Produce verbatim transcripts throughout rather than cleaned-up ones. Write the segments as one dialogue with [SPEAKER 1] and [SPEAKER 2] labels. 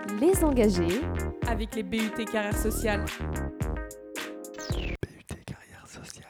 [SPEAKER 1] Les engagés
[SPEAKER 2] avec les B U T carrière sociale.
[SPEAKER 3] B U T carrière sociale.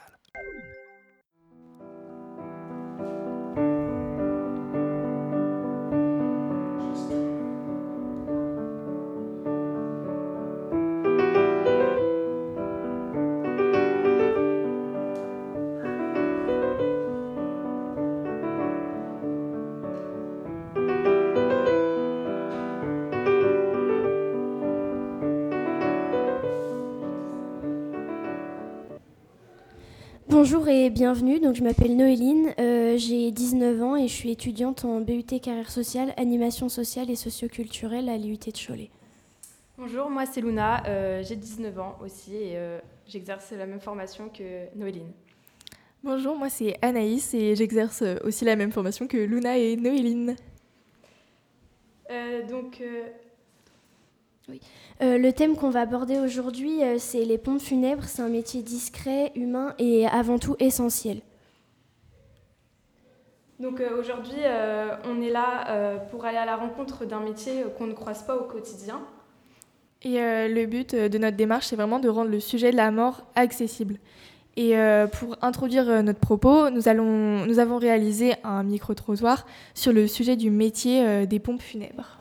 [SPEAKER 4] Bonjour et bienvenue, donc je m'appelle Noéline, euh, j'ai dix-neuf ans et je suis étudiante en B U T carrière sociale, animation sociale et socioculturelle à l'I U T de Cholet.
[SPEAKER 5] Bonjour, moi c'est Luna, euh, j'ai dix-neuf ans aussi et euh, j'exerce la même formation que Noéline.
[SPEAKER 2] Bonjour, moi c'est Anaïs et j'exerce aussi la même formation que Luna et Noéline.
[SPEAKER 5] Euh, donc... Euh...
[SPEAKER 4] Oui. Euh, le thème qu'on va aborder aujourd'hui, euh, c'est les pompes funèbres. C'est un métier discret, humain et avant tout essentiel.
[SPEAKER 5] Donc euh, aujourd'hui, euh, on est là euh, pour aller à la rencontre d'un métier qu'on ne croise pas au quotidien.
[SPEAKER 2] Et euh, le but de notre démarche, c'est vraiment de rendre le sujet de la mort accessible. Et euh, pour introduire notre propos, nous, allons, nous avons réalisé un micro-trottoir sur le sujet du métier euh, des pompes funèbres.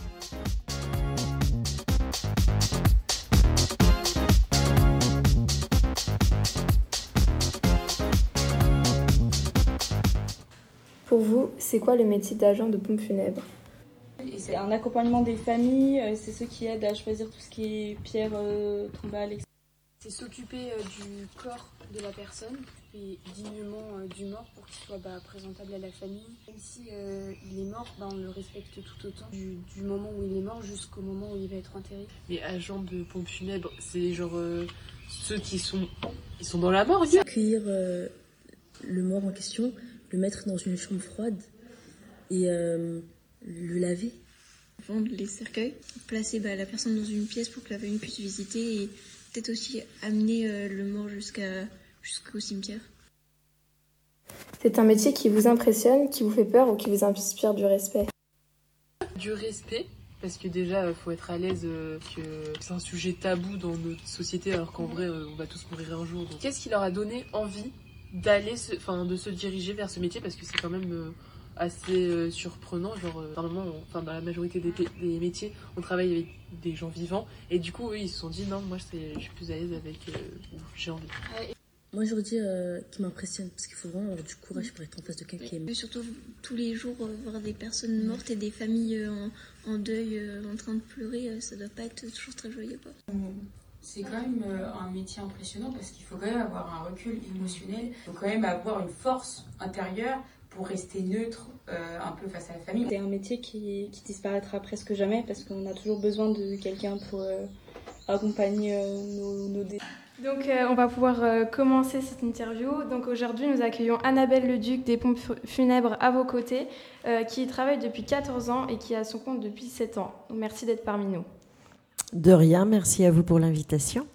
[SPEAKER 5] Pour vous, c'est quoi le métier d'agent de pompe funèbre ?
[SPEAKER 6] Et c'est un accompagnement des familles, c'est ceux qui aident à choisir tout ce qui est pierre euh, tombale, et cetera.
[SPEAKER 7] C'est s'occuper euh, du corps de la personne et dignement euh, du mort pour qu'il soit bah, présentable à la famille. Même si euh, il est mort, bah, on le respecte tout autant du, du moment où il est mort jusqu'au moment où il va être enterré.
[SPEAKER 8] Les agents de pompes funèbres, c'est genre euh, ceux qui sont, ils sont dans la mort aussi.
[SPEAKER 9] Accueillir euh, le mort en question, le mettre dans une chambre froide et euh, le laver.
[SPEAKER 10] Vendre les cercueils, placer bah, la personne dans une pièce pour que la famille puisse visiter et peut-être aussi amener euh, le mort jusqu'à, jusqu'au cimetière.
[SPEAKER 5] C'est un métier qui vous impressionne, qui vous fait peur ou qui vous inspire du respect ?
[SPEAKER 8] Du respect, parce que déjà, il faut être à l'aise, euh, que c'est un sujet tabou dans notre société, alors qu'en vrai, euh, on va tous mourir un jour. Donc, qu'est-ce qui leur a donné envie d'aller, se, enfin, de se diriger vers ce métier, parce que c'est quand même euh, assez euh, surprenant. Genre, euh, normalement, on, enfin, dans la majorité des, des métiers, on travaille avec des gens vivants, et du coup, eux, ils se sont dit non, moi, je suis plus à l'aise avec euh, où j'ai envie.
[SPEAKER 9] Moi, j'aurais dit euh, qui m'impressionne, parce qu'il faut vraiment avoir du courage pour être en face de quelqu'un qui est mort.
[SPEAKER 10] Et surtout, tous les jours, euh, voir des personnes mortes et des familles euh, en, en deuil, euh, en train de pleurer, euh, ça doit pas être toujours très joyeux, quoi.
[SPEAKER 11] C'est quand même euh, un métier impressionnant parce qu'il faut quand même avoir un recul émotionnel, il faut quand même avoir une force intérieure pour rester neutre euh, un peu face à la famille.
[SPEAKER 6] C'est un métier qui, qui disparaîtra presque jamais parce qu'on a toujours besoin de quelqu'un pour euh, accompagner euh, nos, nos décès.
[SPEAKER 5] Donc euh, on va pouvoir euh, commencer cette interview. Donc aujourd'hui nous accueillons Annabelle Leduc des pompes funèbres à vos côtés, euh, qui travaille depuis quatorze ans et qui a son compte depuis sept ans. Donc merci d'être parmi nous.
[SPEAKER 12] De rien, merci à vous pour l'invitation.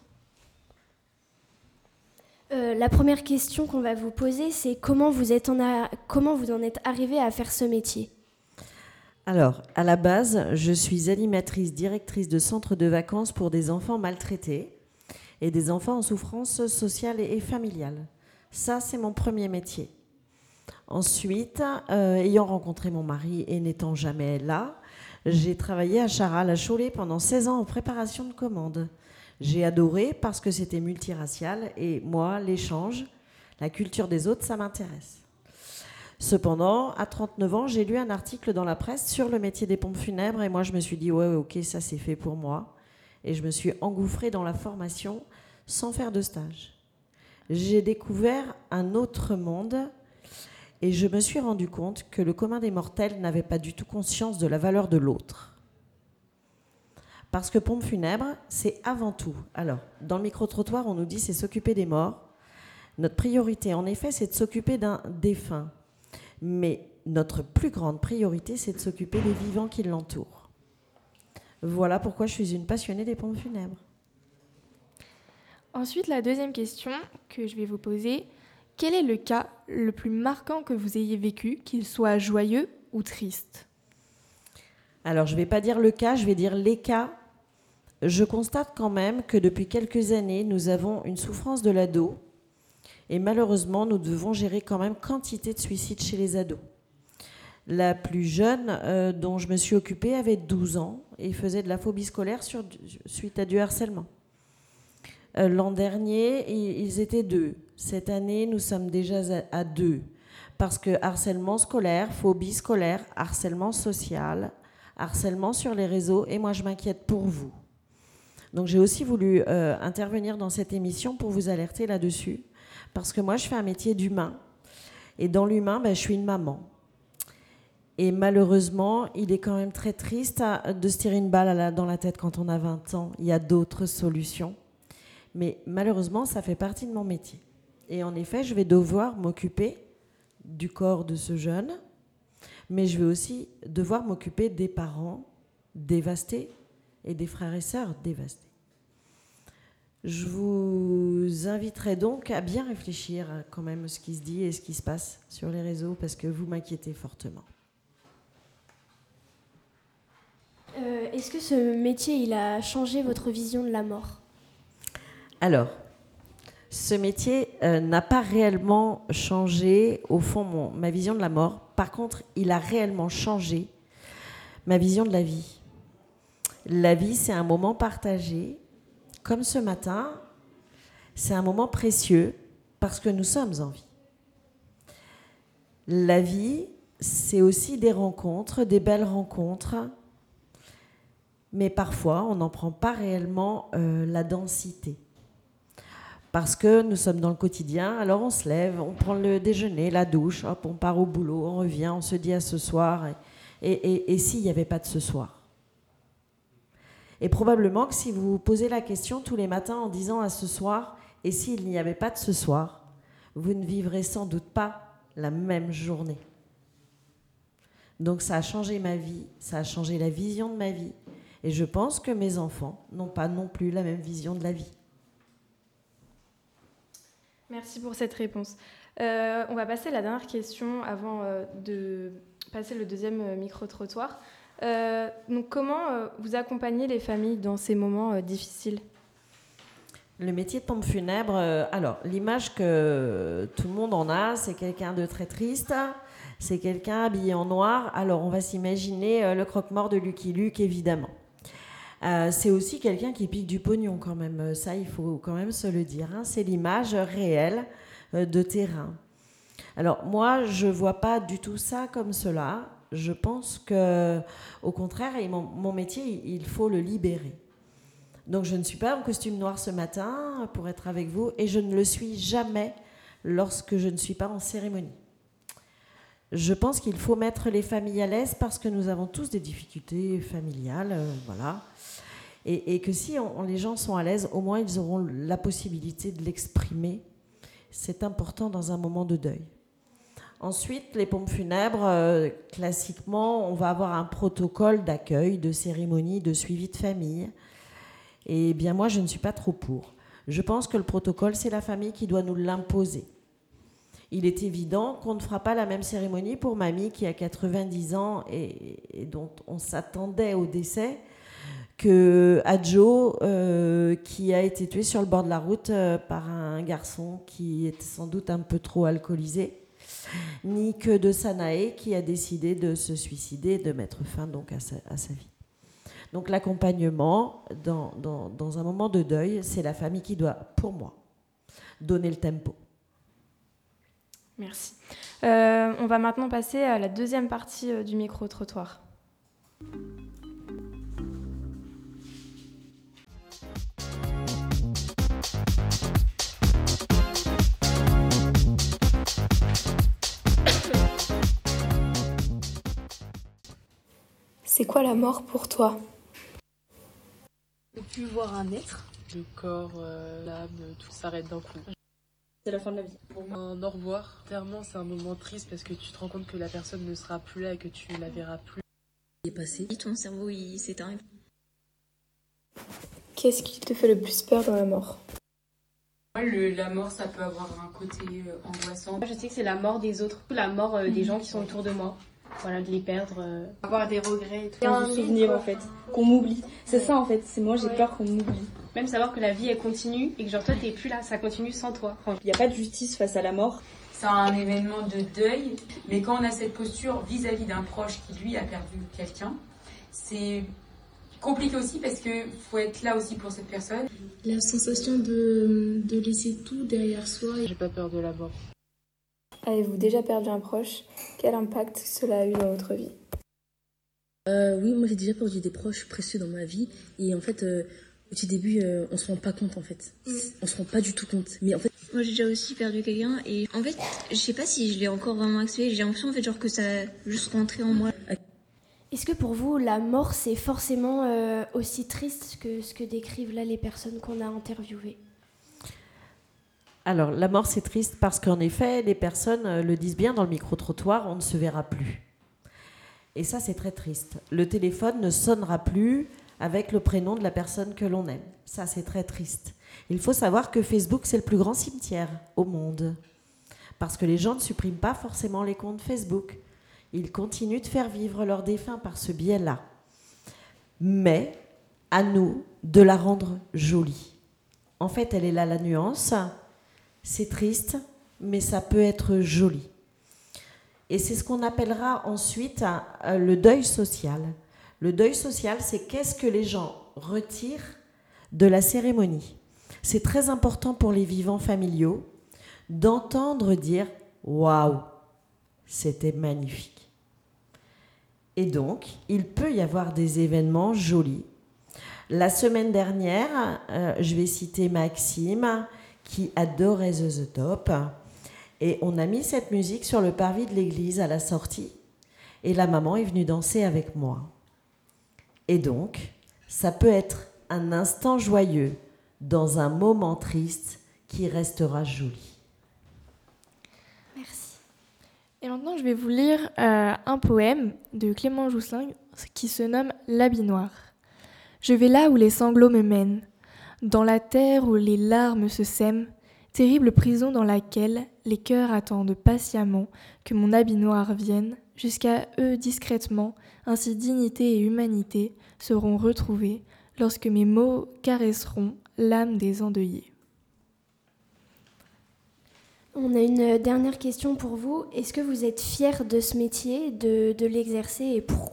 [SPEAKER 4] Euh, la première question qu'on va vous poser, c'est comment vous, êtes en a... comment vous en êtes arrivé à faire ce métier ?
[SPEAKER 12] Alors, à la base, je suis animatrice, directrice de centre de vacances pour des enfants maltraités et des enfants en souffrance sociale et familiale. Ça, c'est mon premier métier. Ensuite, euh, ayant rencontré mon mari et n'étant jamais là, j'ai travaillé à Charal, à Cholet, pendant seize ans en préparation de commandes. J'ai adoré parce que c'était multiracial et moi, l'échange, la culture des autres, ça m'intéresse. Cependant, à trente-neuf ans, j'ai lu un article dans la presse sur le métier des pompes funèbres et moi, je me suis dit, ouais, ok, ça c'est fait pour moi. Et je me suis engouffrée dans la formation sans faire de stage. J'ai découvert un autre monde et je me suis rendu compte que le commun des mortels n'avait pas du tout conscience de la valeur de l'autre. Parce que pompe funèbre, c'est avant tout. Alors, dans le micro-trottoir, on nous dit c'est s'occuper des morts. Notre priorité, en effet, c'est de s'occuper d'un défunt. Mais notre plus grande priorité, c'est de s'occuper des vivants qui l'entourent. Voilà pourquoi je suis une passionnée des pompes funèbres.
[SPEAKER 2] Ensuite, la deuxième question que je vais vous poser, quel est le cas le plus marquant que vous ayez vécu, qu'il soit joyeux ou triste ?
[SPEAKER 12] Alors, je ne vais pas dire le cas, je vais dire les cas. Je constate quand même que depuis quelques années, nous avons une souffrance de l'ado. Et malheureusement, nous devons gérer quand même quantité de suicides chez les ados. La plus jeune euh, dont je me suis occupée avait douze ans et faisait de la phobie scolaire sur, suite à du harcèlement. Euh, l'an dernier, ils étaient deux. Cette année, nous sommes déjà à deux. Parce que harcèlement scolaire, phobie scolaire, harcèlement social, harcèlement sur les réseaux, et moi je m'inquiète pour vous. Donc j'ai aussi voulu euh, intervenir dans cette émission pour vous alerter là-dessus. Parce que moi je fais un métier d'humain. Et dans l'humain, ben, je suis une maman. Et malheureusement, il est quand même très triste de se tirer une balle à la, dans la tête quand on a vingt ans. Il y a d'autres solutions. Mais malheureusement, ça fait partie de mon métier. Et en effet, je vais devoir m'occuper du corps de ce jeune, mais je vais aussi devoir m'occuper des parents dévastés et des frères et sœurs dévastés. Je vous inviterai donc à bien réfléchir à quand même ce qui se dit et ce qui se passe sur les réseaux, parce que vous m'inquiétez fortement.
[SPEAKER 4] Euh, est-ce que ce métier, il a changé votre vision de la mort ?
[SPEAKER 12] Alors, ce métier euh, n'a pas réellement changé, au fond, mon, ma vision de la mort. Par contre, il a réellement changé ma vision de la vie. La vie, c'est un moment partagé. Comme ce matin, c'est un moment précieux parce que nous sommes en vie. La vie, c'est aussi des rencontres, des belles rencontres, mais parfois, on n'en prend pas réellement euh, la densité. Parce que nous sommes dans le quotidien, alors on se lève, on prend le déjeuner, la douche, hop, on part au boulot, on revient, on se dit à ce soir. Et, et, et, et s'il n'y avait pas de ce soir ? Et probablement que si vous vous posez la question tous les matins en disant à ce soir, et s'il n'y avait pas de ce soir, vous ne vivrez sans doute pas la même journée. Donc ça a changé ma vie, ça a changé la vision de ma vie. Et je pense que mes enfants n'ont pas non plus la même vision de la vie.
[SPEAKER 5] Merci pour cette réponse. Euh, on va passer à la dernière question avant euh, de passer le deuxième euh, micro-trottoir. Euh, donc, comment euh, vous accompagnez les familles dans ces moments euh, difficiles ?
[SPEAKER 12] Le métier de pompe funèbre, euh, alors l'image que tout le monde en a, c'est quelqu'un de très triste, c'est quelqu'un habillé en noir. Alors on va s'imaginer euh, le croque-mort de Lucky Luke, évidemment. Euh, c'est aussi quelqu'un qui pique du pognon quand même, ça il faut quand même se le dire, hein. C'est l'image réelle euh, de terrain. Alors moi je ne vois pas du tout ça comme cela, je pense qu'au contraire, et mon, mon métier il faut le libérer. Donc je ne suis pas en costume noir ce matin pour être avec vous, et je ne le suis jamais lorsque je ne suis pas en cérémonie. Je pense qu'il faut mettre les familles à l'aise parce que nous avons tous des difficultés familiales, euh, voilà. Et, et que si on, les gens sont à l'aise, au moins ils auront la possibilité de l'exprimer. C'est important dans un moment de deuil. Ensuite, les pompes funèbres, euh, classiquement, on va avoir un protocole d'accueil, de cérémonie, de suivi de famille. Et bien moi, je ne suis pas trop pour. Je pense que le protocole, c'est la famille qui doit nous l'imposer. Il est évident qu'on ne fera pas la même cérémonie pour mamie qui a quatre-vingt-dix ans et, et dont on s'attendait au décès que à Joe euh, qui a été tué sur le bord de la route euh, par un garçon qui était sans doute un peu trop alcoolisé, ni que de Sanae qui a décidé de se suicider, de mettre fin donc à sa, à sa vie. Donc l'accompagnement dans, dans, dans un moment de deuil, c'est la famille qui doit, pour moi, donner le tempo.
[SPEAKER 5] Merci. Euh, on va maintenant passer à la deuxième partie euh, du micro-trottoir.
[SPEAKER 1] C'est quoi la mort pour toi ?
[SPEAKER 8] Ne plus voir un être, le corps, euh, l'âme, tout s'arrête d'un coup.
[SPEAKER 6] C'est la fin de la vie.
[SPEAKER 8] Pour moi, un au revoir, clairement, c'est un moment triste parce que tu te rends compte que la personne ne sera plus là et que tu la verras plus.
[SPEAKER 9] Il est passé.
[SPEAKER 10] Ton cerveau, il s'éteint.
[SPEAKER 1] Qu'est-ce qui te fait le plus peur dans la mort ?
[SPEAKER 11] Le, la mort, ça peut avoir un côté euh, angoissant.
[SPEAKER 13] Je sais que c'est la mort des autres, la mort euh, des gens qui sont autour de moi. voilà, de les perdre. Euh...
[SPEAKER 5] Avoir des regrets et tout.
[SPEAKER 6] Dans le souvenir en fait, qu'on m'oublie. C'est ça en fait, c'est moi j'ai ouais. peur qu'on m'oublie.
[SPEAKER 13] Même savoir que la vie elle continue et que genre toi t'es plus là, ça continue sans toi.
[SPEAKER 6] Il n'y a pas de justice face à la mort.
[SPEAKER 11] C'est un événement de deuil, mais quand on a cette posture vis-à-vis d'un proche qui lui a perdu quelqu'un, c'est compliqué aussi parce qu'il faut être là aussi pour cette personne.
[SPEAKER 10] La sensation de, de laisser tout derrière soi.
[SPEAKER 8] J'ai pas peur de la mort.
[SPEAKER 1] Avez-vous déjà perdu un proche ? Quel impact cela a eu dans votre vie ?
[SPEAKER 9] euh, Oui, moi j'ai déjà perdu des proches précieux dans ma vie. Et en fait, euh, au tout début, euh, on se rend pas compte en fait. Mm. On se rend pas du tout compte. Mais en fait,
[SPEAKER 10] moi j'ai déjà aussi perdu quelqu'un et en fait, je sais pas si je l'ai encore vraiment accepté. J'ai l'impression en fait genre que ça a juste rentré en moi.
[SPEAKER 4] Est-ce que pour vous, la mort, c'est forcément euh, aussi triste que ce que décrivent là les personnes qu'on a interviewées ?
[SPEAKER 12] Alors, la mort, c'est triste parce qu'en effet, les personnes le disent bien dans le micro-trottoir, on ne se verra plus. Et ça, c'est très triste. Le téléphone ne sonnera plus avec le prénom de la personne que l'on aime. Ça, c'est très triste. Il faut savoir que Facebook, c'est le plus grand cimetière au monde. Parce que les gens ne suppriment pas forcément les comptes Facebook. Ils continuent de faire vivre leurs défunts par ce biais-là. Mais, à nous de la rendre jolie. En fait, elle est là la nuance. C'est triste, mais ça peut être joli. Et c'est ce qu'on appellera ensuite le deuil social. Le deuil social, c'est qu'est-ce que les gens retirent de la cérémonie. C'est très important pour les vivants familiaux d'entendre dire « Waouh, c'était magnifique ». Et donc, il peut y avoir des événements jolis. La semaine dernière, euh, je vais citer Maxime, qui adorait The Top. Et on a mis cette musique sur le parvis de l'église à la sortie. Et la maman est venue danser avec moi. Et donc, ça peut être un instant joyeux dans un moment triste qui restera joli.
[SPEAKER 4] Merci.
[SPEAKER 2] Et maintenant, je vais vous lire euh, un poème de Clément Jousselin qui se nomme « L'habit noir ». Je vais là où les sanglots me mènent, dans la terre où les larmes se sèment, terrible prison dans laquelle les cœurs attendent patiemment que mon habit noir vienne, jusqu'à eux discrètement, ainsi dignité et humanité seront retrouvées lorsque mes mots caresseront l'âme des endeuillés.
[SPEAKER 4] On a une dernière question pour vous. Est-ce que vous êtes fiers de ce métier, de, de l'exercer et pourquoi ?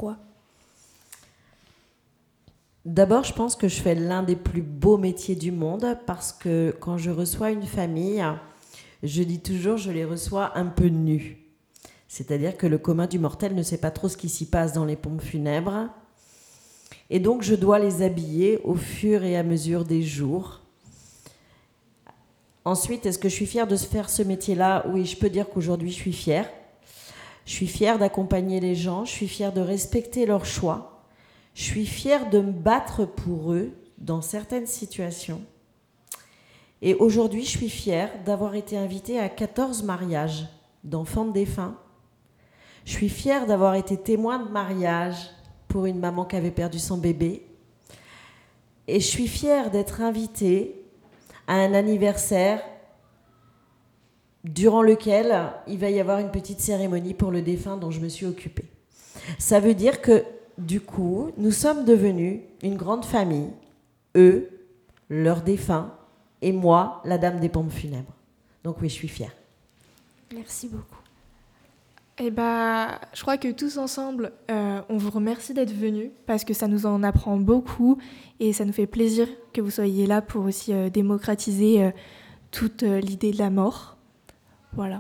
[SPEAKER 12] D'abord, je pense que je fais l'un des plus beaux métiers du monde parce que quand je reçois une famille, je dis toujours je les reçois un peu nus. C'est-à-dire que le commun du mortel ne sait pas trop ce qui s'y passe dans les pompes funèbres. Et donc, je dois les habiller au fur et à mesure des jours. Ensuite, est-ce que je suis fière de faire ce métier-là ? Oui, je peux dire qu'aujourd'hui, je suis fière. Je suis fière d'accompagner les gens, je suis fière de respecter leurs choix. Je suis fière de me battre pour eux dans certaines situations. Et aujourd'hui, je suis fière d'avoir été invitée à quatorze mariages d'enfants de défunts. Je suis fière d'avoir été témoin de mariage pour une maman qui avait perdu son bébé. Et je suis fière d'être invitée à un anniversaire durant lequel il va y avoir une petite cérémonie pour le défunt dont je me suis occupée. Ça veut dire que du coup, nous sommes devenus une grande famille, eux, leurs défunts, et moi, la dame des pompes funèbres. Donc oui, je suis fière.
[SPEAKER 4] Merci beaucoup.
[SPEAKER 2] Eh ben, je crois que tous ensemble, euh, on vous remercie d'être venus parce que ça nous en apprend beaucoup et ça nous fait plaisir que vous soyez là pour aussi euh, démocratiser euh, toute euh, l'idée de la mort. Voilà.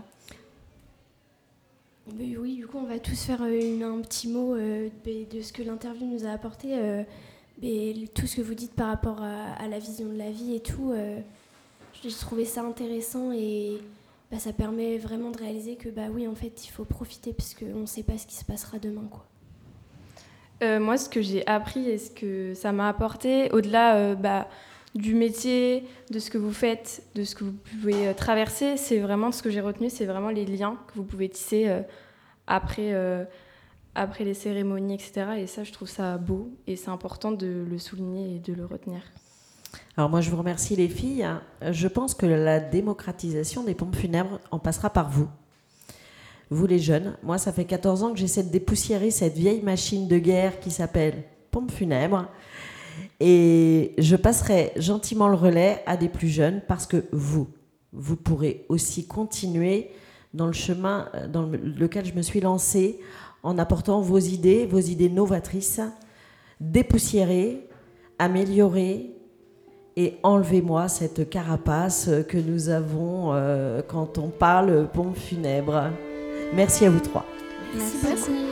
[SPEAKER 4] Oui, oui, du coup, on va tous faire une, un petit mot euh, de ce que l'interview nous a apporté. Euh, tout ce que vous dites par rapport à, à la vision de la vie et tout, euh, j'ai trouvé ça intéressant et bah, ça permet vraiment de réaliser que bah oui, en fait, il faut profiter parce qu'on ne sait pas ce qui se passera demain, quoi.
[SPEAKER 5] Euh, moi, ce que j'ai appris et ce que ça m'a apporté, au-delà euh, bah, du métier, de ce que vous faites, de ce que vous pouvez euh, traverser, c'est vraiment ce que j'ai retenu, c'est vraiment les liens que vous pouvez tisser euh, après, euh, après les cérémonies, et cetera. Et ça, je trouve ça beau et c'est important de le souligner et de le retenir.
[SPEAKER 12] Alors moi, je vous remercie les filles. Je pense que la démocratisation des pompes funèbres en passera par vous. vous les jeunes. Moi, ça fait quatorze ans que j'essaie de dépoussiérer cette vieille machine de guerre qui s'appelle pompe funèbre. Et je passerai gentiment le relais à des plus jeunes parce que vous, vous pourrez aussi continuer dans le chemin dans lequel je me suis lancée en apportant vos idées, vos idées novatrices, dépoussiérer, améliorer et enlevez-moi cette carapace que nous avons euh, quand on parle pompe funèbre. Merci à vous trois.
[SPEAKER 4] Merci,
[SPEAKER 2] Merci.
[SPEAKER 4] beaucoup.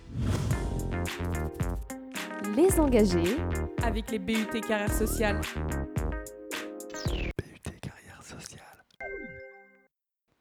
[SPEAKER 14] Les engagés
[SPEAKER 15] avec les B U T carrière sociale.